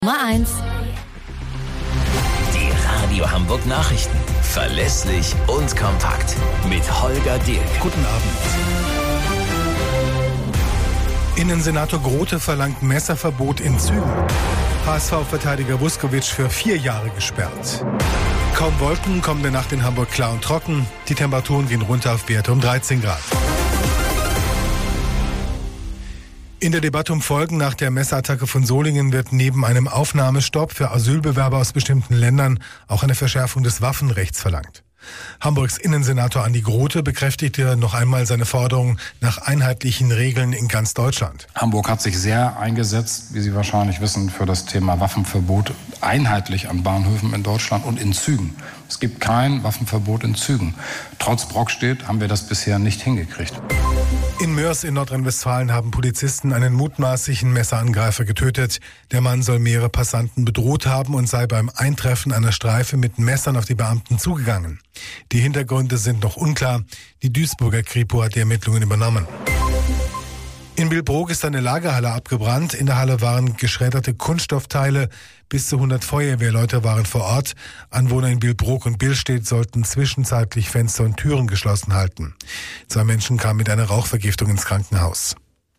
Nummer 1. Die Radio Hamburg Nachrichten. Verlässlich und kompakt. Mit Holger Dirk. Guten Abend. Innensenator Grote verlangt Messerverbot in Zügen. HSV-Verteidiger Vuskovic für 4 Jahre gesperrt. Kaum Wolken, kommende Nacht in Hamburg klar und trocken. Die Temperaturen gehen runter auf Werte um 13 Grad. In der Debatte um Folgen nach der Messerattacke von Solingen wird neben einem Aufnahmestopp für Asylbewerber aus bestimmten Ländern auch eine Verschärfung des Waffenrechts verlangt. Hamburgs Innensenator Andi Grote bekräftigte noch einmal seine Forderung nach einheitlichen Regeln in ganz Deutschland. Hamburg hat sich sehr eingesetzt, wie Sie wahrscheinlich wissen, für das Thema Waffenverbot einheitlich an Bahnhöfen in Deutschland und in Zügen. Es gibt kein Waffenverbot in Zügen. Trotz Brockstedt haben wir das bisher nicht hingekriegt. In Moers in Nordrhein-Westfalen haben Polizisten einen mutmaßlichen Messerangreifer getötet. Der Mann soll mehrere Passanten bedroht haben und sei beim Eintreffen einer Streife mit Messern auf die Beamten zugegangen. Die Hintergründe sind noch unklar. Die Duisburger Kripo hat die Ermittlungen übernommen. In Billbrook ist eine Lagerhalle abgebrannt. In der Halle waren geschredderte Kunststoffteile. Bis zu 100 Feuerwehrleute waren vor Ort. Anwohner in Billbrook und Billstedt sollten zwischenzeitlich Fenster und Türen geschlossen halten. 2 Menschen kamen mit einer Rauchvergiftung ins Krankenhaus.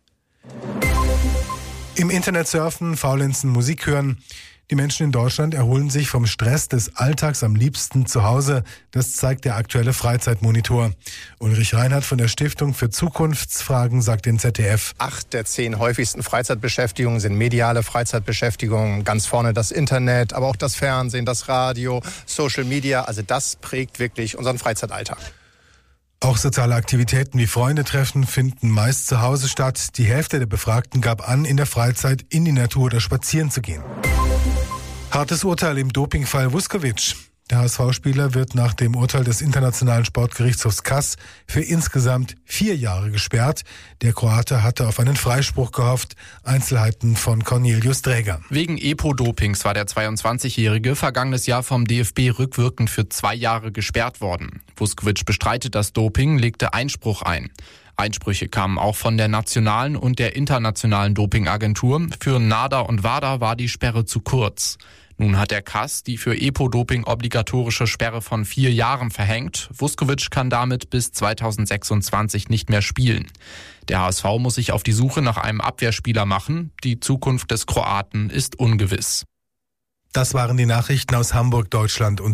Im Internet surfen, faulenzen, Musik hören. Die Menschen in Deutschland erholen sich vom Stress des Alltags am liebsten zu Hause. Das zeigt der aktuelle Freizeitmonitor. Ulrich Reinhardt von der Stiftung für Zukunftsfragen sagt dem ZDF: 8 der 10 häufigsten Freizeitbeschäftigungen sind mediale Freizeitbeschäftigungen. Ganz vorne das Internet, aber auch das Fernsehen, das Radio, Social Media. Also das prägt wirklich unseren Freizeitalltag. Auch soziale Aktivitäten wie Freundetreffen finden meist zu Hause statt. Die Hälfte der Befragten gab an, in der Freizeit in die Natur oder spazieren zu gehen. Hartes Urteil im Dopingfall Vuskovic. Der HSV-Spieler wird nach dem Urteil des Internationalen Sportgerichtshofs CAS für insgesamt 4 Jahre gesperrt. Der Kroate hatte auf einen Freispruch gehofft. Einzelheiten von Cornelius Dräger. Wegen EPO-Dopings war der 22-Jährige vergangenes Jahr vom DFB rückwirkend für 2 Jahre gesperrt worden. Vuskovic bestreitet das Doping, legte Einspruch ein. Einsprüche kamen auch von der nationalen und der internationalen Dopingagentur. Für NADA und WADA war die Sperre zu kurz. Nun hat der CAS die für EPO-Doping obligatorische Sperre von 4 Jahren verhängt. Vuskovic kann damit bis 2026 nicht mehr spielen. Der HSV muss sich auf die Suche nach einem Abwehrspieler machen. Die Zukunft des Kroaten ist ungewiss. Das waren die Nachrichten aus Hamburg, Deutschland und